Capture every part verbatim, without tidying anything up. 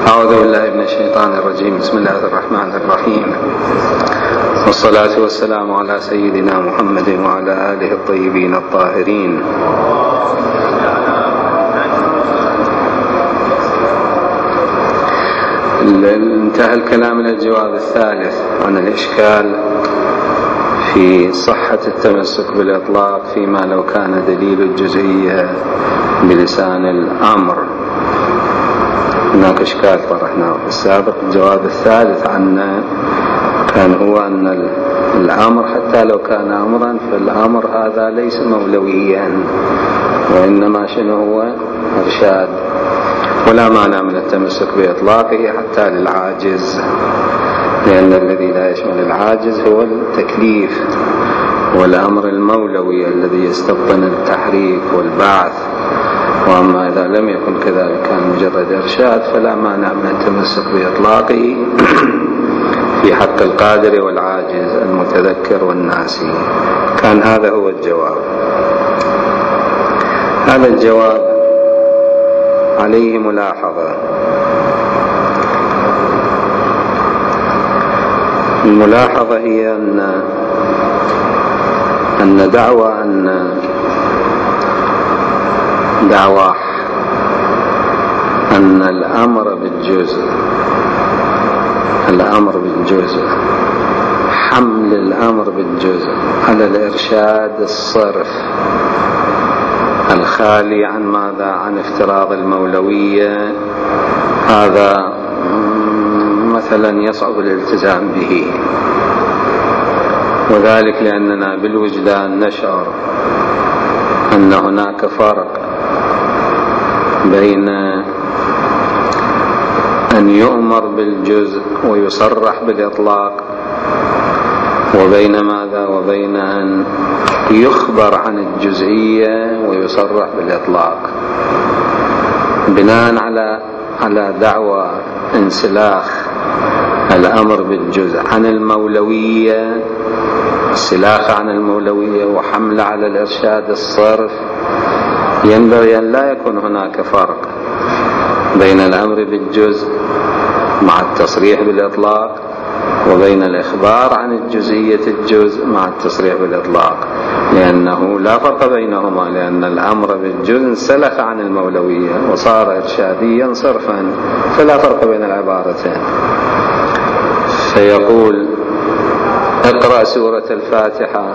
أعوذ بالله من الشيطان الرجيم. بسم الله الرحمن الرحيم، والصلاة والسلام على سيدنا محمد وعلى آله الطيبين الطاهرين. انتهى الكلام إلى الجواب الثالث عن الإشكال في صحة التمسك بالإطلاق فيما لو كان دليل الجزئية بلسان الأمر. هناك إشكال طرحناه في السابق. الجواب الثالث عنه كان هو أن الأمر حتى لو كان أمرا فالأمر هذا ليس مولويا، وإنما شنو هو إرشاد، ولا مانع من التمسك بإطلاقه حتى للعاجز، لأن الذي لا يشمل العاجز هو التكليف، والأمر المولوي الذي يستبطن التحريك والبعث. وأما إذا لم يكن كذلك كان مجرد إرشاد فلا مانع من التمسك بإطلاقه في حق القادر والعاجز المتذكر والناسي. كان هذا هو الجواب. هذا الجواب عليه ملاحظة. الملاحظة هي أن أن دعوى أن دعوى أن الأمر بالجزء الأمر بالجزء حمل الأمر بالجزء على الإرشاد الصرف الخالي عن ماذا؟ عن افتراض المولوية، هذا مثلا يصعب الالتزام به، وذلك لأننا بالوجدان نشعر أن هناك فرق بين أن يؤمر بالجزء ويصرح بالإطلاق، وبين ماذا؟ وبين أن يخبر عن الجزئية ويصرح بالإطلاق. بناء على على دعوى انسلاخ الأمر بالجزء عن المولوية، السلاخ عن المولوية وحمل على الإرشاد الصرف، ينبغي أن لا يكون هناك فرق بين الأمر بالجزء مع التصريح بالإطلاق وبين الإخبار عن الجزئية الجزء مع التصريح بالإطلاق، لأنه لا فرق بينهما، لأن الأمر بالجزء انسلخ عن المولوية وصار إرشاديا صرفا، فلا فرق بين العبارتين. فيقول اقرأ سورة الفاتحة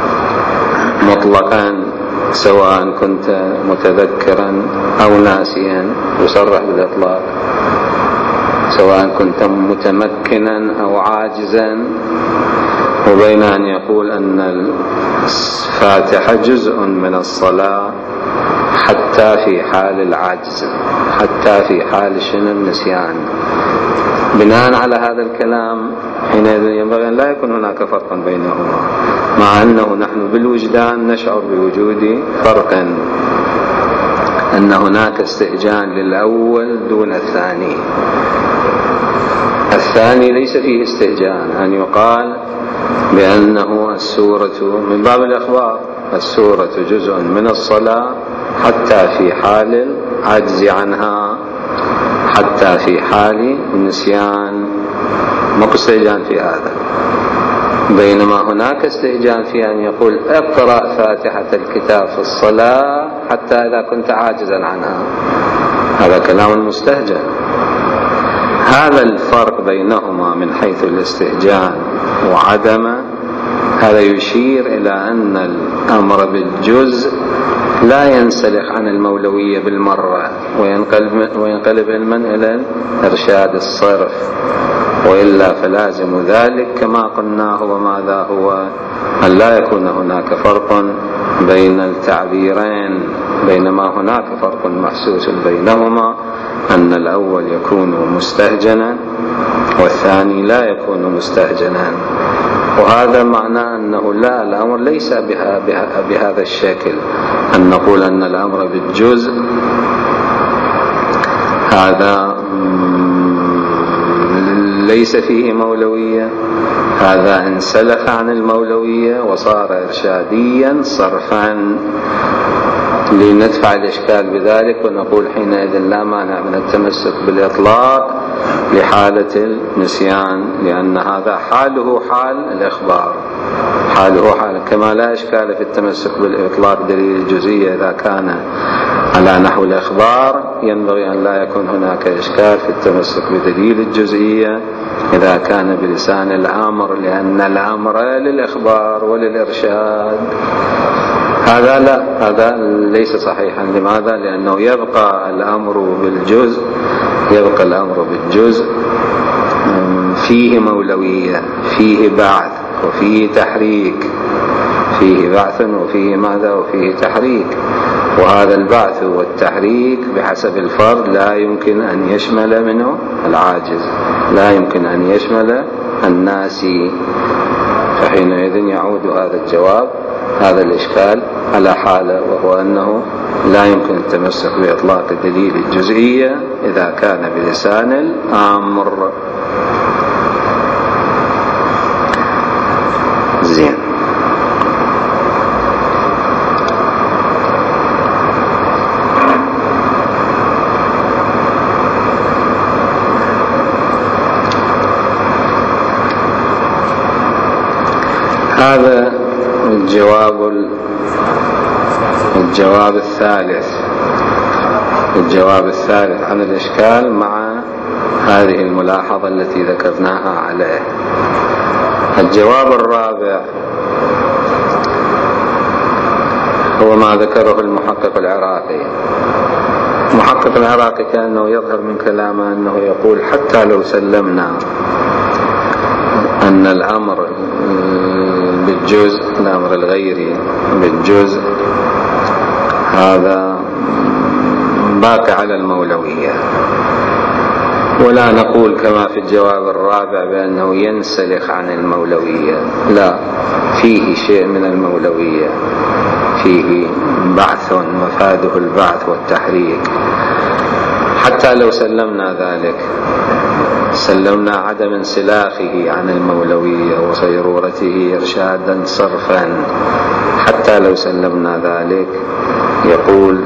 مطلقا سواء كنت متذكرا أو ناسيا، يصرح بالإطلاق، سواء كنت متمكنا أو عاجزا، وبين أن يقول أن الفاتحة جزء من الصلاة حتى في حال العجز، حتى في حال شنو النسيان. بناء على هذا الكلام حينئذ ينبغي أن لا يكون هناك فرق بينهما، مع أنه نحن بالوجدان نشعر بوجود فرق، أن هناك استئجان للأول دون الثاني. الثاني ليس فيه استئجان، أن يقال بأنه السورة من باب الإخبار، السورة جزء من الصلاة حتى في حال العجز عنها، حتى في حال النسيان، ماكو استئجان في هذا. بينما هناك استئجان في أن يقول اقرأ فاتحة الكتاب في الصلاة حتى إذا كنت عاجزا عنها، هذا كلام مستهجن. هذا الفرق بينهما من حيث الاستئجان وعدم، هذا يشير إلى أن الأمر بالجزء لا ينسلخ عن المولوية بالمرة وينقلب, وينقلب علما إلى إرشاد الصرف، وإلا فلازم ذلك كما قلناه وماذا هو أن لا يكون هناك فرق بين التعبيرين، بينما هناك فرق محسوس بينهما، أن الأول يكون مستهجنا والثاني لا يكون مستهجنا. وهذا معناه أنه لا، الأمر ليس بها بها بهذا الشكل، أن نقول أن الأمر بالجزء هذا ليس فيه مولوية، هذا انسلخ عن المولوية وصار إرشاديا صرفا. لندفع الإشكال بذلك ونقول حينئذ لا مانع من التمسك بالإطلاق لحالة النسيان، لأن هذا حاله حال الإخبار، حاله حال، كما لا إشكال في التمسك بالإطلاق دليل الجزئية إذا كان على نحو الإخبار، ينبغي أن لا يكون هناك إشكال في التمسك بدليل الجزئية إذا كان بلسان الأمر، لأن الأمر للإخبار وللإرشاد. هذا لا، هذا ليس صحيحا. لماذا؟ لأنه يبقى الأمر بالجزء، يبقى الأمر بالجزء فيه مولوية، فيه بعث وفيه تحريك، فيه بعث وفيه ماذا؟ وفيه تحريك. وهذا البعث والتحريك بحسب الفرد لا يمكن أن يشمل منه العاجز، لا يمكن أن يشمل الناسي. فحينئذ يعود هذا الجواب، هذا الإشكال على حالة، وهو أنه لا يمكن التمسك بإطلاق دليل الجزئية إذا كان بلسان الأمر. زين. هذا الجواب الجواب الثالث الجواب الثالث عن الإشكال مع هذه الملاحظة التي ذكرناها عليه. الجواب الرابع هو ما ذكره المحقق العراقي. المحقق العراقي كأنه يظهر من كلامه أنه يقول حتى لو سلمنا أن الأمر بالجزء، الأمر الغيري بالجزء، هذا باقي على المولوية، ولا نقول كما في الجواب الرابع بأنه ينسلخ عن المولوية، لا، فيه شيء من المولوية، فيه بعث مفاده البعث والتحريك. حتى لو سلمنا ذلك، سلمنا عدم انسلاخه عن المولوية وصيرورته إرشادا صرفا، حتى لو سلمنا ذلك، يقول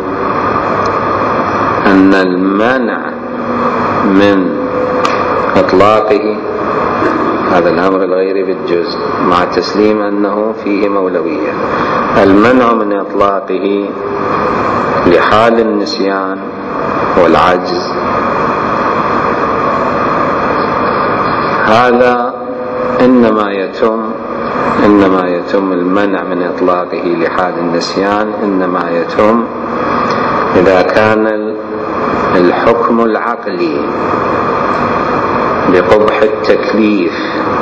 أن المنع من إطلاقه هذا الأمر الغيري بالجزء مع تسليم أنه فيه مولوية، المنع من إطلاقه لحال النسيان والعجز، هذا إنما يتم إنما يتم المنع من إطلاقه لحال النسيان، إنما يتم إذا كان الحكم العقلي بقبح التكليف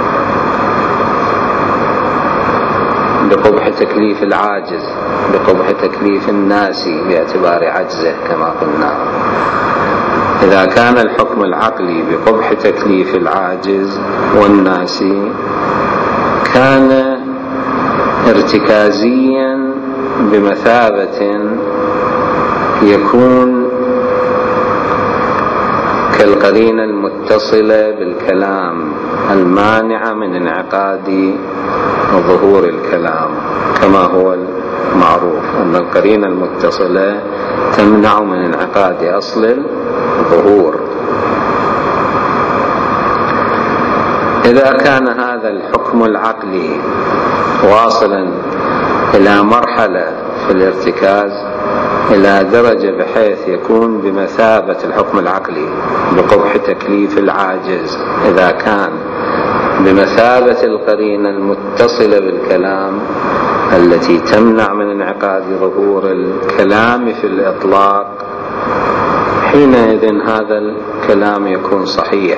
بقبح تكليف العاجز، بقبح تكليف الناسي باعتبار عجزه كما قلنا. إذا كان الحكم العقلي بقبح تكليف العاجز والناسي كان ارتكازيا بمثابة يكون كالقرينة المتصلة بالكلام المانعة من انعقاد ظهور الكلام، كما هو المعروف أن القرينة المتصلة تمنع من انعقاد أصل الظهور. إذا كان هذا الحكم العقلي واصلا إلى مرحلة في الارتكاز إلى درجة بحيث يكون بمثابة الحكم العقلي بقبح تكليف العاجز، إذا كان بمثابة القرينة المتصلة بالكلام التي تمنع من انعقاد ظهور الكلام في الإطلاق، حينئذ هذا الكلام يكون صحيح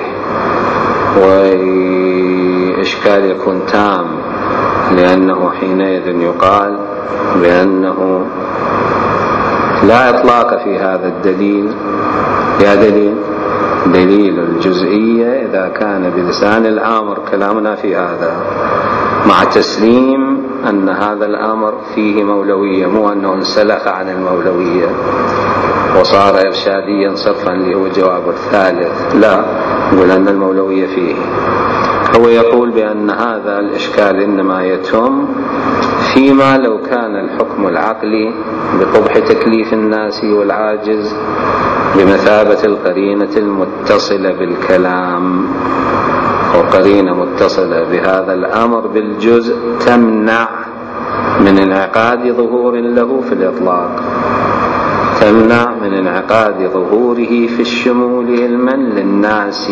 وإشكال يكون تام، لأنه حينئذ يقال بأنه لا إطلاق في هذا الدليل، يا دليل دليل الجزئية إذا كان بلسان الأمر كلامنا في هذا، مع تسليم أن هذا الأمر فيه مولوية، مو أنه انسلخ عن المولوية وصار إرشاديا صرفا اللي هو الجواب الثالث، لا، يقول أن المولوية فيه. هو يقول بأن هذا الإشكال إنما يتم فيما لو كان الحكم العقلي بقبح تكليف الناس والعاجز بمثابة القرينة المتصلة بالكلام، وقرينة متصلة بهذا الأمر بالجزء تمنع من انعقاد ظهور له في الإطلاق، تمنع من انعقاد ظهوره في الشمول علما للناس.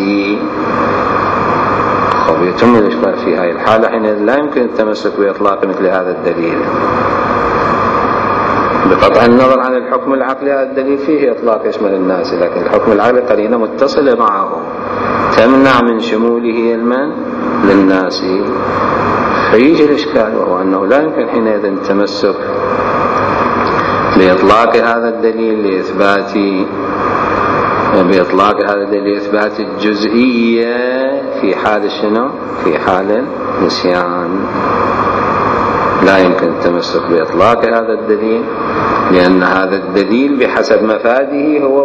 يتم الإشكال في هذه الحالة حين لا يمكن التمسك بإطلاق مثل هذا الدليل، بقطع النظر عن الحكم العقلي. هذا الدليل فيه إطلاق يشمل الناس، لكن الحكم العقلي قرينة متصلة معه تمنع من شموله علما للناس. فيجي الإشكال، وهو أنه لا يمكن حينئذ التمسك بإطلاق هذا الدليل لإثبات بإطلاق هذا الدليل لإثبات الجزئية في حال شنو؟ في حال النسيان. لا يمكن التمسك بإطلاق هذا الدليل، لأن هذا الدليل بحسب مفاده هو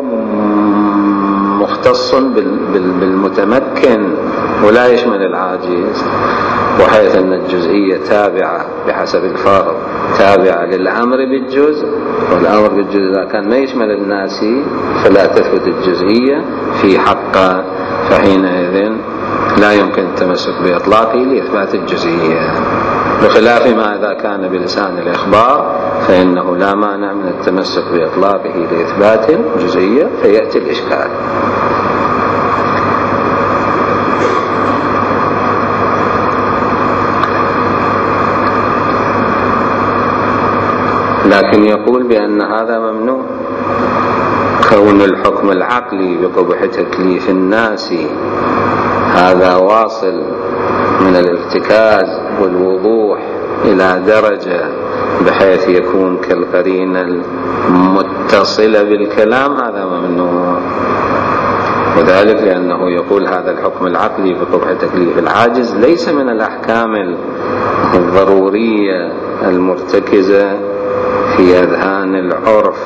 مختص بالمتمكن ولا يشمل العاجز، وحيث أن الجزئية تابعة بحسب الفرض تابعة للأمر بالجزء، والأمر بالجزء إذا كان ما يشمل الناس فلا تثبت الجزئية في حقه، فحينئذ لا يمكن التمسك بإطلاقه لإثبات الجزئية، بخلاف ما إذا كان بلسان الإخبار فإنه لا مانع من التمسك بإطلاقه لإثبات الجزئية، فيأتي الإشكال. لكن يقول بأن هذا ممنوع، كون الحكم العقلي بقبح تكليف الناس هذا واصل من الارتكاز والوضوح إلى درجة بحيث يكون كالقرينة المتصلة بالكلام، هذا ممنوع. وذلك لأنه يقول هذا الحكم العقلي بقبح تكليف العاجز ليس من الأحكام الضرورية المرتكزة في أذهان العرف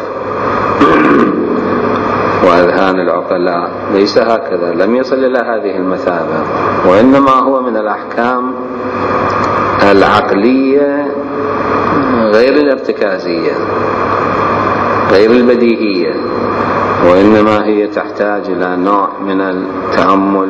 وأذهان العقلاء، ليس هكذا، لم يصل إلى هذه المثابة، وإنما هو من الأحكام العقلية غير الارتكازية غير البديهية، وإنما هي تحتاج إلى نوع من التأمل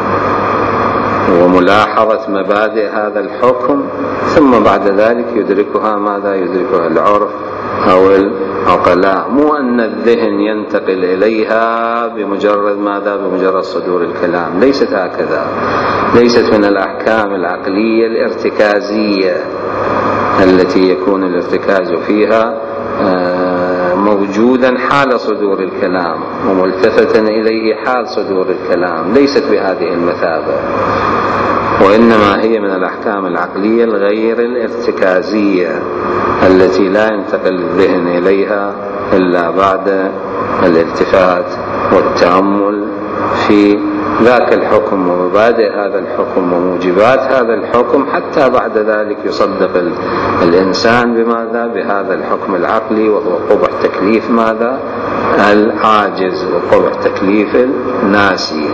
وملاحظة مبادئ هذا الحكم، ثم بعد ذلك يدركها ماذا يدركها العرف أو العقلاء، مو أن الذهن ينتقل إليها بمجرد ماذا بمجرد صدور الكلام، ليست هكذا، ليست من الأحكام العقلية الارتكازية التي يكون الارتكاز فيها موجودا حال صدور الكلام وملتفتا إليه حال صدور الكلام، ليست بهذه المثابة، وإنما هي من الأحكام العقلية الغير الارتكازية التي لا ينتقل الذهن إليها إلا بعد الالتفات والتأمل في ذاك الحكم ومبادئ هذا الحكم وموجبات هذا الحكم، حتى بعد ذلك يصدق الإنسان بماذا بهذا الحكم العقلي، وهو قبح تكليف ماذا العاجز وقبح تكليف الناسي.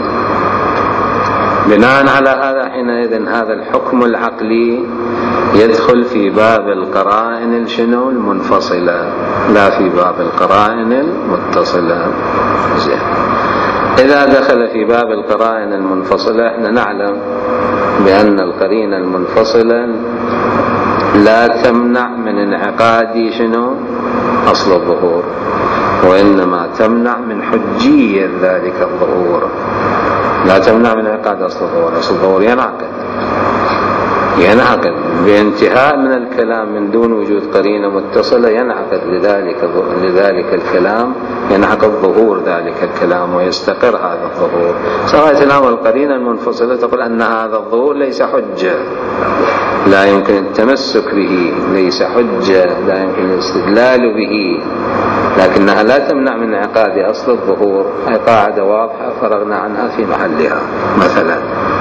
بناء على هذا حينئذ هذا الحكم العقلي يدخل في باب القرائن الشنو المنفصلة، لا في باب القرائن المتصلة. زين. إذا دخل في باب القرائن المنفصلة، احنا نعلم بأن القرينة المنفصلة لا تمنع من انعقاد شنو أصل الظهور، وإنما تمنع من حجية ذلك الظهور، لا تمنع من انعقاد أصل الظهور. أصل الظهور ينعقد ينعقد بانتهاء من الكلام من دون وجود قرينة متصلة، ينعقد لذلك لذلك الكلام ينعقد ظهور ذلك الكلام ويستقر هذا الظهور. سواء الأمر القرينة المنفصلة تقول أن هذا الظهور ليس حجة، لا يمكن التمسك به، ليس حجة، لا يمكن الاستدلال به، لكنها لا تمنع من انعقاد أصل الظهور. هي قاعدة واضحة فرغنا عنها في محلها. مثلا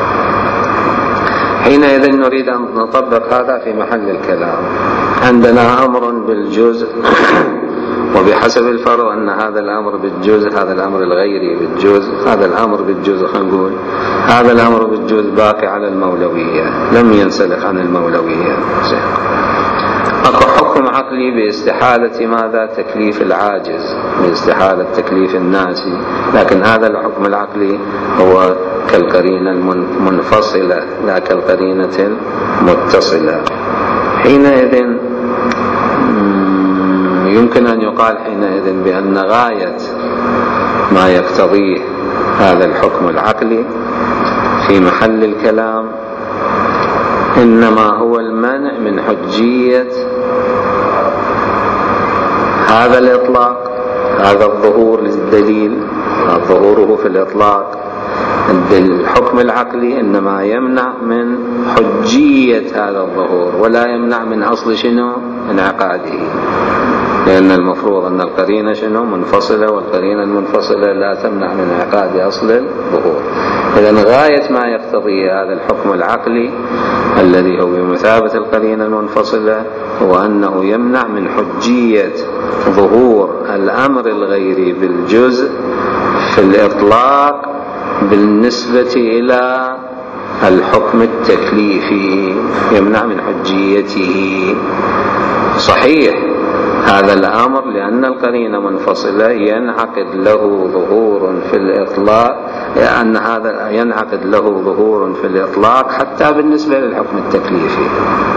حينئذ نريد أن نطبق هذا في محل الكلام. عندنا أمر بالجزء، وبحسب الفرض أن هذا الأمر بالجزء هذا الأمر الغيري بالجزء هذا الأمر بالجزء خلينا نقول هذا الأمر بالجزء باقي على المولوية، لم ينسلخ عن المولوية. أكو حكم عقلي باستحالة ماذا؟ تكليف العاجز، باستحالة تكليف الناسي، لكن هذا الحكم العقلي هو كالقرينة المنفصلة لا كالقرينة المتصلة. حينئذ يمكن أن يقال حينئذ بأن غاية ما يقتضيه هذا الحكم العقلي في محل الكلام إنما هو المنع من حجية هذا الإطلاق، هذا الظهور للدليل، ظهوره في الإطلاق الحكم العقلي إنما يمنع من حجية هذا الظهور ولا يمنع من أصل شنو؟ انعقاده، لأن المفروض أن القرينة شنو؟ منفصلة، والقرينة المنفصلة لا تمنع من انعقاد أصل الظهور. إذن غاية ما يقتضي هذا الحكم العقلي الذي هو بمثابة القرينة المنفصلة هو أنه يمنع من حجية ظهور الأمر الغيري بالجزء في الإطلاق بالنسبة إلى الحكم التكليفي، يمنع من حجيته. صحيح هذا الأمر لأن القرينة منفصلة ينعقد له ظهور في الإطلاق، لأن هذا ينعقد له ظهور في الإطلاق حتى بالنسبة للحكم التكليفي،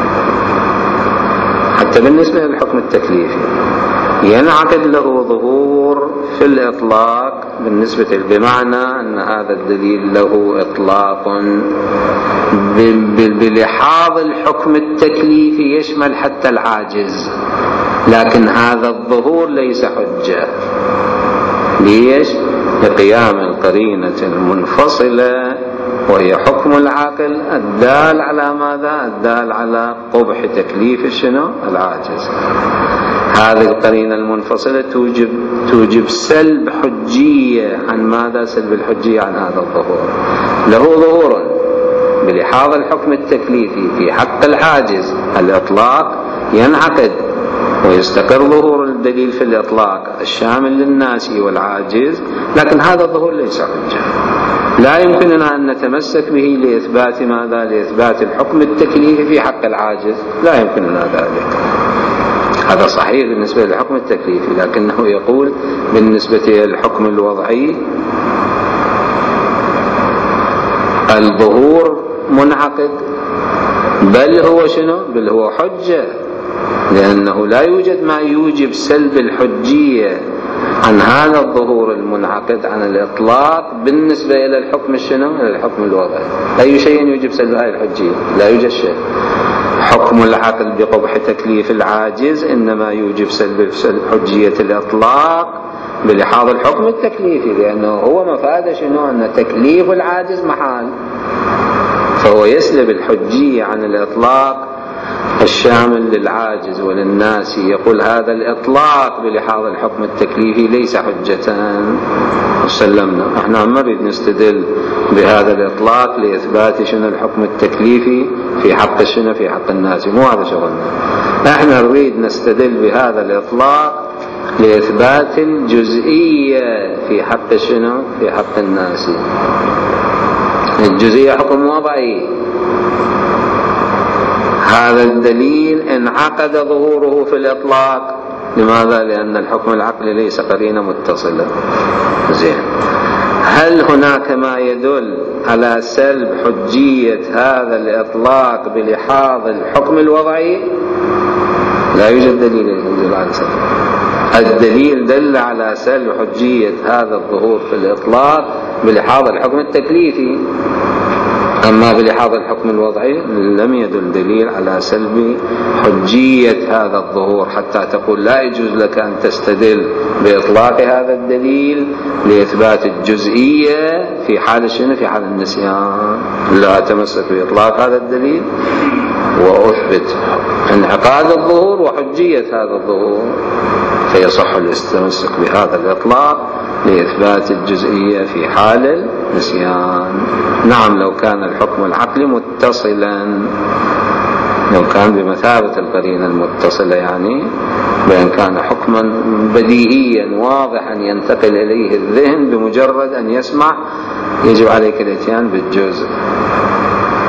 حتى بالنسبة للحكم التكليفي ينعقد له ظهور في الإطلاق بالنسبة، بمعنى أن هذا الدليل له إطلاق بلحاظ الحكم التكليفي يشمل حتى العاجز، لكن هذا الظهور ليس حجة. ليش؟ لقيام القرينة المنفصلة وهي حكم العاقل الدال على ماذا؟ الدال على قبح تكليف شنو؟ العاجز. هذه القرينة المنفصلة توجب توجب سلب حجية عن ماذا؟ سلب الحجية عن هذا الظهور. له ظهور بلحاظ الحكم التكليفي في حق العاجز الإطلاق ينعقد ويستقر ظهور الدليل في الإطلاق الشامل للناسي والعاجز، لكن هذا الظهور ليس حجة، لا يمكننا أن نتمسك به لإثبات ماذا؟ لإثبات الحكم التكليفي في حق العاجز، لا يمكننا ذلك. هذا صحيح بالنسبة للحكم التكليفي، لكنه يقول بالنسبة للحكم الوضعي الظهور منعقد، بل هو شنو؟ بل هو حجة، لأنه لا يوجد ما يوجب سلب الحجية عن هذا الظهور المنعقد عن الإطلاق بالنسبة إلى الحكم الشنو؟ إلى الحكم الوضعي. أي شيء يوجب سلب هذه الحجية؟ لا يوجد شيء. حكم العقل بقبح تكليف العاجز إنما يوجب سلب حجية الإطلاق بلحاظ الحكم التكليفي، لأنه هو مفاد شنو؟ أن تكليف العاجز محال، فهو يسلب الحجية عن الإطلاق الشامل للعاجز وللناس. يقول هذا الإطلاق بلحاظ الحكم التكليفي ليس حجة، وسلمنا. احنا ما نريد نستدل بهذا الإطلاق لإثبات شنو الحكم التكليفي في حق شنو؟ في حق الناس، مو هذا شغلنا. احنا نريد نستدل بهذا الإطلاق لإثبات الجزئية في حق شنو؟ في حق الناس. الجزئية حكم وضعي، هذا الدليل انعقد ظهوره في الإطلاق. لماذا؟ لأن الحكم العقلي ليس قرينة متصلة. زين، هل هناك ما يدل على سلب حجية هذا الإطلاق بلحاظ الحكم الوضعي؟ لا يوجد دليل يدل على سلب. الدليل دل على سلب حجية هذا الظهور في الإطلاق بلحاظ الحكم التكليفي، أما بلحاظ الحكم الوضعي لم يدل دليل على سلب حجية هذا الظهور، حتى تقول لا يجوز لك أن تستدل بإطلاق هذا الدليل لإثبات الجزئية في حال شنو؟ في حال النسيان. لا أتمسك بإطلاق هذا الدليل وأثبت انعقاد الظهور وحجية هذا الظهور، فيصح الاستمسك بهذا الإطلاق لإثبات الجزئية في حال النسيان. نعم، لو كان الحكم العقلي متصلا، لو كان بمثابة القرينة المتصلة، يعني بأن كان حكما بديهيا واضحا ينتقل إليه الذهن بمجرد أن يسمع يجب عليك الاتيان بالجزء.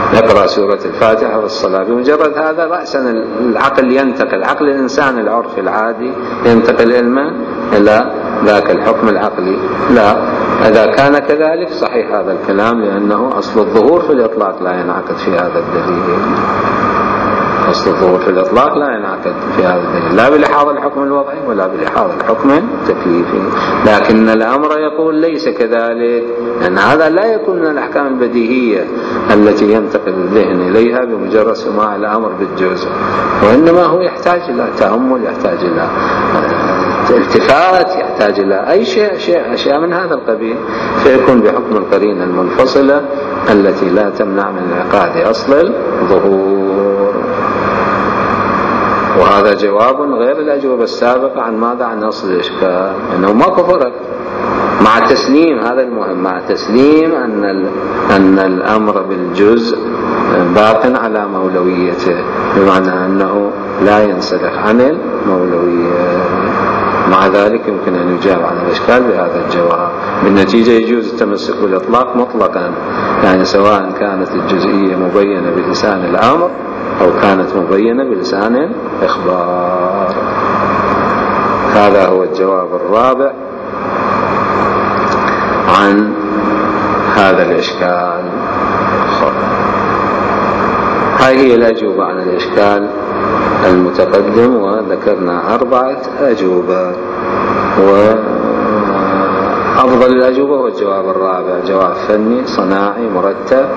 يقرأ سورة الفاتحة في الصلاة، بمجرد هذا رأسا العقل ينتقل، عقل الإنسان العرفي العادي ينتقل علما إلى ذاك الحكم العقلي. لا، إذا كان كذلك صحيح هذا الكلام، لأنه أصل الظهور في الإطلاق لا ينعقد في هذا الدليل. أصل الظهور في الإطلاق لا ينعقد في هذا الدليل، لا بلحاظ الحكم الوضعي ولا بلحاظ الحكم التكليفي. لكن الأمر يقول ليس كذلك، لأن هذا لا يكون من الأحكام البديهية التي ينتقل الذهن إليها بمجرد سماع الأمر بالجزء، وإنما هو يحتاج إلى تأمل، يحتاج إلى التفات، يحتاج إلى أي شيء شيء أشياء من هذا القبيل، فيكون بحكم القرينة المنفصلة التي لا تمنع من انعقاد أصل الظهور. وهذا جواب غير الأجوبة السابقة عن ماذا؟ عن أصل الإشكال، أنه ماكو فرق مع تسليم، هذا المهم، مع تسليم أن أن الأمر بالجزء باق على مولويته، بمعنى أنه لا ينسلخ عن المولوية. مع ذلك يمكن أن يجاب عن الإشكال بهذا الجواب. بالنتيجة يجوز التمسك بالإطلاق مطلقا، يعني سواء كانت الجزئية مبينة بلسان الأمر أو كانت مبينة بلسان الإخبار. هذا هو الجواب الرابع عن هذا الإشكال. هذه هي الأجوبة عن الإشكال المتقدم، وذكرنا أربعة أجوبة، وأفضل الأجوبة هو الجواب الرابع، جواب فني صناعي مرتب،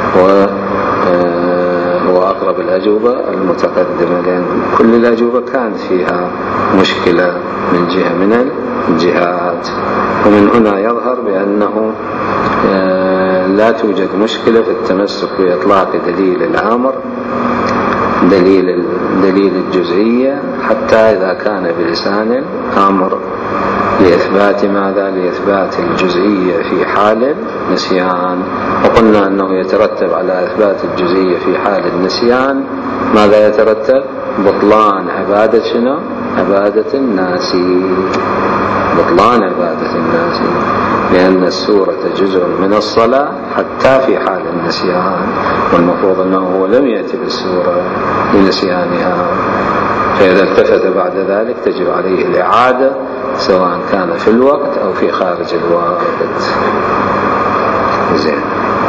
وأقرب الأجوبة المتقدمة، لأن كل الأجوبة كانت فيها مشكلة من جهة من الجهات. ومن هنا يظهر بأنه لا توجد مشكلة في التمسك بإطلاق دليل الأمر، دليل دليل الجزئية، حتى إذا كان بلسان الأمر، لإثبات ماذا؟ لإثبات الجزئية في حال النسيان. وقلنا أنه يترتب على إثبات الجزئية في حال النسيان ماذا يترتب؟ بطلان عبادة شنو؟ عبادة الناس، بطلان عبادة الناس، لأن السورة جزء من الصلاة حتى في حال النسيان، والمفروض أنه هو لم يأتي بالسورة لنسيانها، فإذا التفت بعد ذلك تجب عليه الإعادة، سواء كان في الوقت أو في خارج الوقت. زين.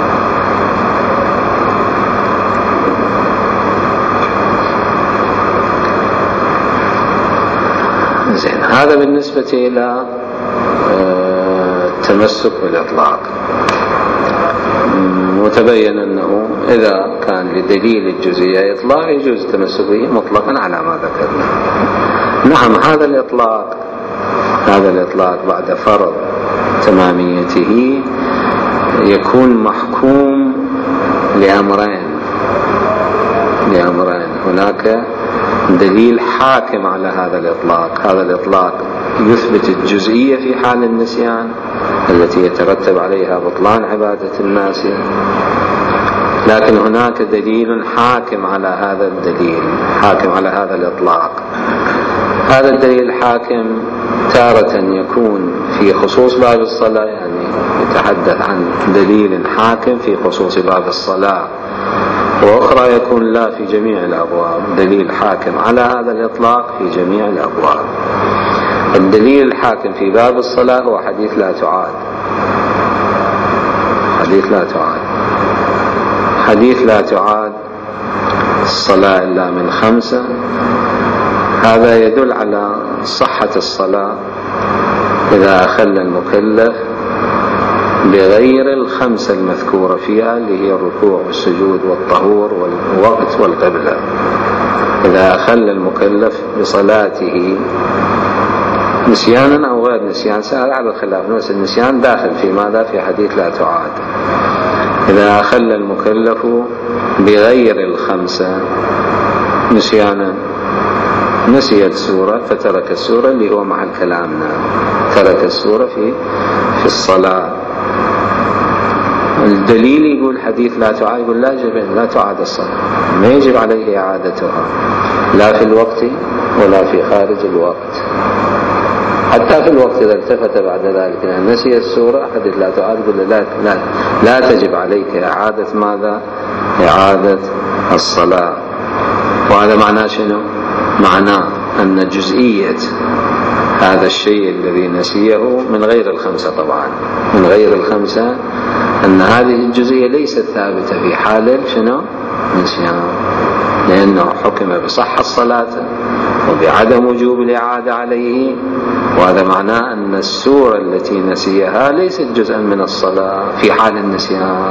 زين، هذا بالنسبة إلى التمسك بالإطلاق. وتبين أنه إذا كان لدليل الجزئية إطلاق يجوز التمسك به مطلقا على ما ذكرنا. نعم، هذا الإطلاق هذا الإطلاق بعد فرض تماميته يكون محكوم لأمرين لأمرين هناك دليل حاكم على هذا الإطلاق. هذا الإطلاق يثبت الجزئية في حال النسيان التي يترتب عليها بطلان عبادة الناس، لكن هناك دليل حاكم على هذا الدليل، حاكم على هذا الإطلاق. هذا الدليل الحاكم تارة يكون في خصوص باب الصلاة، يعني يتحدث عن دليل حاكم في خصوص باب الصلاة، وأخرى يكون لا في جميع الأبواب، دليل حاكم على هذا الإطلاق في جميع الأبواب. الدليل الحاكم في باب الصلاة هو حديث لا تعاد، حديث لا تعاد حديث لا تعاد الصلاة إلا من خمسة. هذا يدل على صحة الصلاة إذا أخل المكلف بغير الخمسة المذكورة فيها، اللي هي الركوع والسجود والطهور والوقت والقبلة. إذا أخل المكلف بصلاته نسيانا أو غير نسيان، سأل على الخلاف، نفس النسيان داخل في ماذا؟ في حديث لا تعاد. إذا أخل المكلف بغير الخمسة نسيانا، نسي السورة فترك السورة اللي هو محل كلامنا، ترك السورة في في الصلاة. الدليل يقول حديث لا تعاد، يقول لا يجب لا تعاد الصلاة، ما يجب عليه إعادتها لا في الوقت ولا في خارج الوقت. حتى في الوقت إذا التفت بعد ذلك لأن نسي السورة حديث لا تعاد، يقول لا, لا, لا تجب عليك إعادة ماذا؟ إعادة الصلاة. وهذا معناه شنو؟ معناه أن جزئية هذا الشيء الذي نسيه من غير الخمسة، طبعا من غير الخمسة، أن هذه الجزئية ليست ثابتة في حال شنو؟ نسيان، لأنه حكم بصحة الصلاة وبعدم وجوب الإعادة عليه. وهذا معناه أن السورة التي نسيها ليست جزءا من الصلاة في حال النسيان.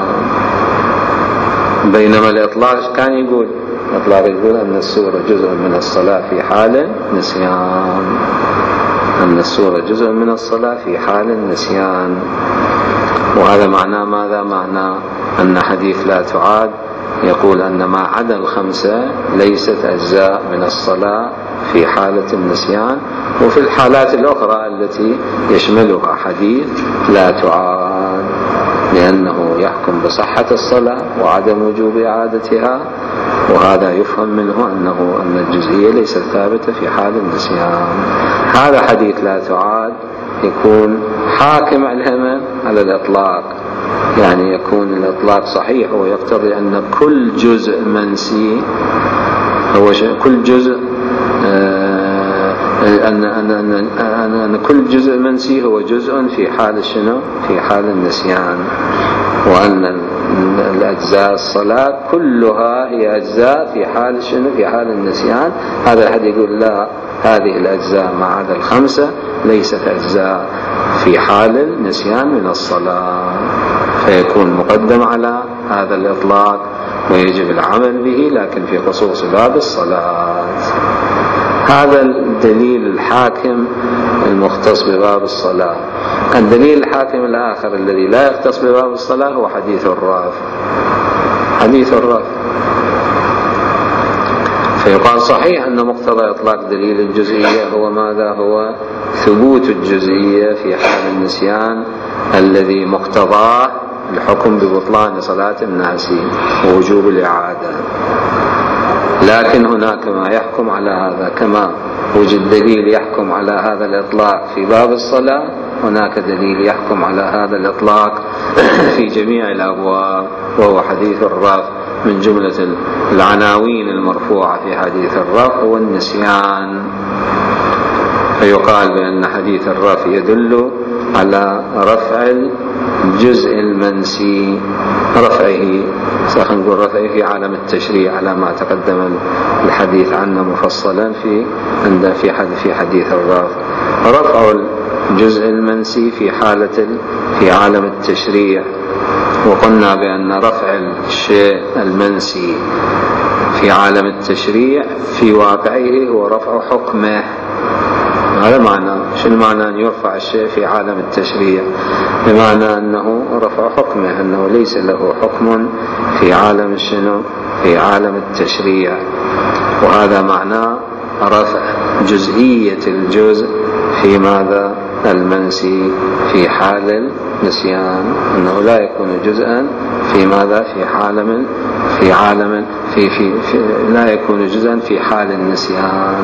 بينما الإطلاق كان يقول الإطلاق يقول أن السورة جزء من الصلاة في حال النسيان، أن السورة جزء من الصلاة في حال النسيان. وهذا معناه ماذا؟ معناه أن حديث لا تعاد يقول أن ما عدا الخمسة ليست أجزاء من الصلاة في حالة النسيان، وفي الحالات الأخرى التي يشملها حديث لا تعاد، لأنه يحكم بصحة الصلاة وعدم وجوب إعادتها. وهذا يفهم منه أنه أن الجزئية ليست ثابتة في حال النسيان. هذا حديث لا تعاد يكون حاكم على على الإطلاق، يعني يكون الإطلاق صحيح ويقتضي أن كل جزء منسي هو كل جزء أن أن أن أن أن كل جزء منسي هو جزء في حال شنو؟ في حال النسيان، وأن الأجزاء الصلاة كلها هي أجزاء في حال شنو؟ في حال النسيان. هذا أحد يقول لا، هذه الأجزاء ما عدا الخمسة ليست أجزاء في حال النسيان من الصلاة، فيكون مقدم على هذا الإطلاق ويجب العمل به، لكن في خصوص باب الصلاة. هذا الدليل الحاكم المختص بباب الصلاة. الدليل الحاكم الآخر الذي لا يختص بباب الصلاة هو حديث الرافع. حديث الرافع فيقال صحيح أن مقتضى إطلاق دليل الجزئية هو ماذا؟ هو ثبوت الجزئية في حال النسيان الذي مقتضاه الحكم ببطلان صلاة الناس ووجوب الإعادة. لكن هناك ما يحكم على هذا، كما وجد دليل يحكم على هذا الإطلاق في باب الصلاة، هناك دليل يحكم على هذا الإطلاق في جميع الأبواب، وهو حديث الرفع. من جملة العناوين المرفوعة في حديث الرفع هو النسيان، فيقال بأن حديث الرفع يدل على رفع الجزء المنسي، رفعه سنقول رفعه في عالم التشريع على ما تقدم الحديث عنه مفصلا في عند في حديث في حديث الرفع. رفع الجزء المنسي في حالة في عالم التشريع، وقلنا بأن رفع الشيء المنسي في عالم التشريع في واقعه هو رفع حكمه. هذا معنى. شنو معنى أن يرفع الشيء في عالم التشريع؟ بمعنى أنه رفع حكمه، أنه ليس له حكم في عالم شنو؟ في عالم التشريع. وهذا معنى رفع جزئية الجزء في ماذا؟ المنسي في حال النسيان، أنه لا يكون جزءا في ماذا؟ في عالم في عالم في, في, في لا يكون جزءا في حال النسيان.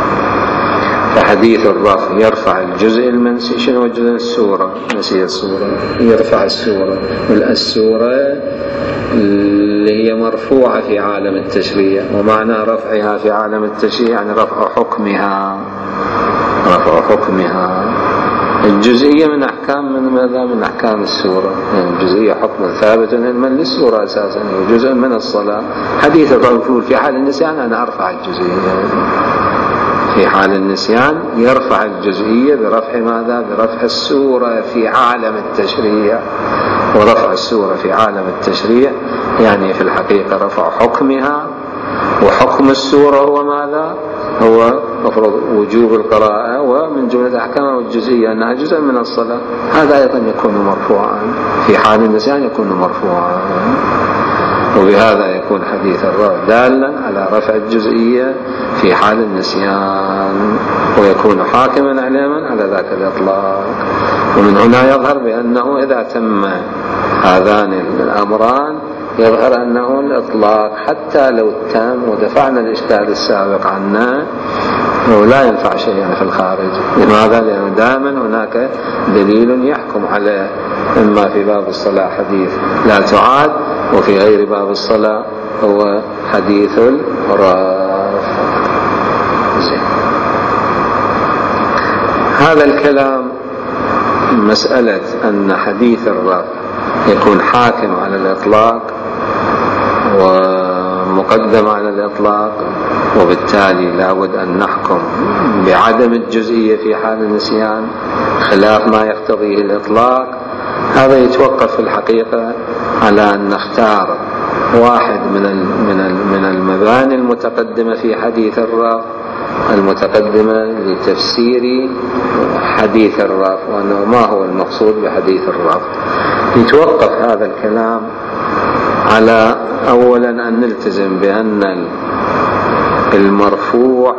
فحديث الرفع يرفع الجزء المنسي. شنو الجزء؟ السورة، نسي السورة، يرفع السورة. السورة اللي هي مرفوعة في عالم التشريع، ومعنى رفعها في عالم التشريع يعني رفع حكمها، رفع حكمها. الجزئية من أحكام من ماذا؟ من أحكام السورة، يعني الجزئية حكم ثابت علما للسورة أساسا، هي جزء من الصلاة. حديث الرفع في حال النسيان أنا أرفع الجزئية في حال النسيان، يرفع الجزئية برفع ماذا؟ برفع السورة في عالم التشريع. ورفع السورة في عالم التشريع يعني في الحقيقة رفع حكمها، وحكم السورة هو ماذا؟ هو مفروض وجوب القراءة، ومن جملة أحكامه الجزئية أنها جزء من الصلاة. هذا أيضا يكون مرفوعا في حال النسيان، يكون مرفوعا. وبهذا يكون حديث الرفع دالا على رفع الجزئية في حال النسيان، ويكون حاكما علما على ذاك الإطلاق. ومن هنا يظهر بأنه إذا تم هذان الأمران يظهر أنه الإطلاق حتى لو تم ودفعنا الإشكال السابق عنا أنه لا ينفع شيئا في الخارج. لماذا؟ لأنه دائما هناك دليل يحكم عليه، إما في باب الصلاة حديث لا تعاد، وفي غير باب الصلاة هو حديث الرفع. هذا الكلام مسألة أن حديث الرفع يكون حاكم على الإطلاق ومقدم على الإطلاق، وبالتالي لابد أن نحكم بعدم الجزئية في حال النسيان خلاف ما يقتضيه الإطلاق. هذا يتوقف في الحقيقة على أن نختار واحد من من من المباني المتقدمة في حديث الرفع المتقدمة لتفسير حديث الرفع، وأنه ما هو المقصود بحديث الرفع. يتوقف هذا الكلام على أولا أن نلتزم بأن المرفوع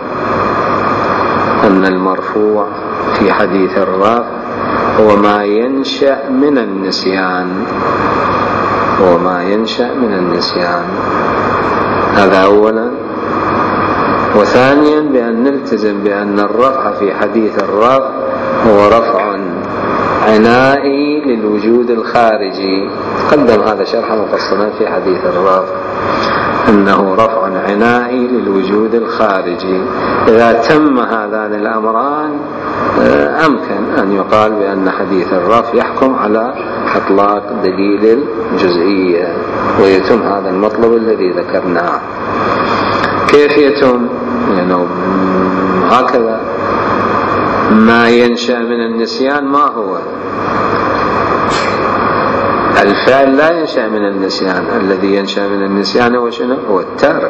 أن المرفوع في حديث الرفع هو ما ينشأ من النسيان هو ما ينشأ من النسيان هذا أولا. وثانيا بأن نلتزم بأن الرفع في حديث الرفع هو رفع عنائي للوجود الخارجي. قدم هذا شرحا مفصلا في حديث الرفع أنه رفع عنائي للوجود الخارجي. إذا تم هذان الأمران أمكن أن يقال بأن حديث الرفع يحكم على إطلاق دليل الجزئية ويتم هذا المطلب الذي ذكرناه. كيف يتم؟ يعني هكذا ما ينشأ من النسيان ما هو؟ الفعل لا ينشأ من النسيان، الذي ينشأ من النسيان هو شنو؟ هو الترك.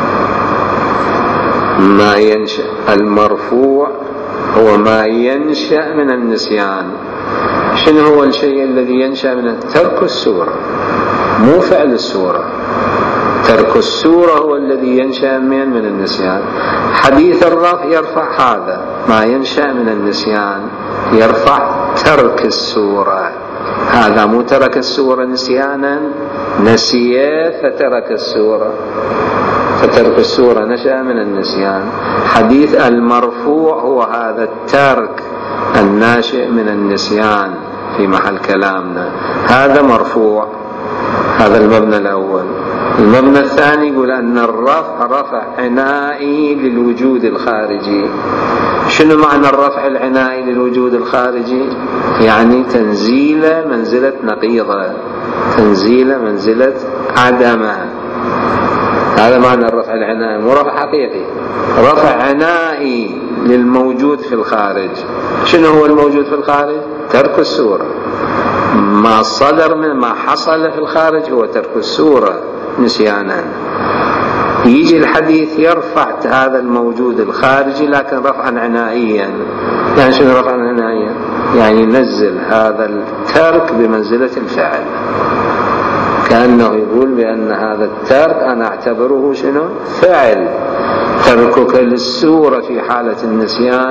ما ينشأ المرفوع هو ما ينشأ من النسيان. شنو هو الشيء الذي ينشأ من ترك السورة؟ مو فعل السورة، ترك السورة هو الذي ينشأ من من النسيان. حديث الرفع يرفع هذا ما ينشأ من النسيان، يرفع ترك السورة. هذا مو ترك السورة نسيانا، نسي فترك السورة، فترك السورة نشأ من النسيان. حديث المرفوع هو هذا الترك الناشئ من النسيان في محل كلامنا، هذا مرفوع. هذا المبنى الأول. المبنى الثاني يقول أن الرفع رفع عنائي للوجود الخارجي. شنو معنى الرفع العنائي للوجود الخارجي؟ يعني تنزيل منزلة نقيضة، تنزيل منزلة عدمة. هذا معنى الرفع العنائي، مو رفع حقيقي، رفع عنائي للموجود في الخارج. شنو هو الموجود في الخارج؟ ترك السورة. ما صدر من ما حصل في الخارج هو ترك السورة نسيانا. يجي الحديث يرفع هذا الموجود الخارجي لكن رفعا عنائيا. يعني شنو رفعا عنائيا؟ يعني ينزل هذا الترك بمنزلة الفعل، كأنه يقول بأن هذا الترك أنا أعتبره شنو؟ فعل. تركك للسورة في حالة النسيان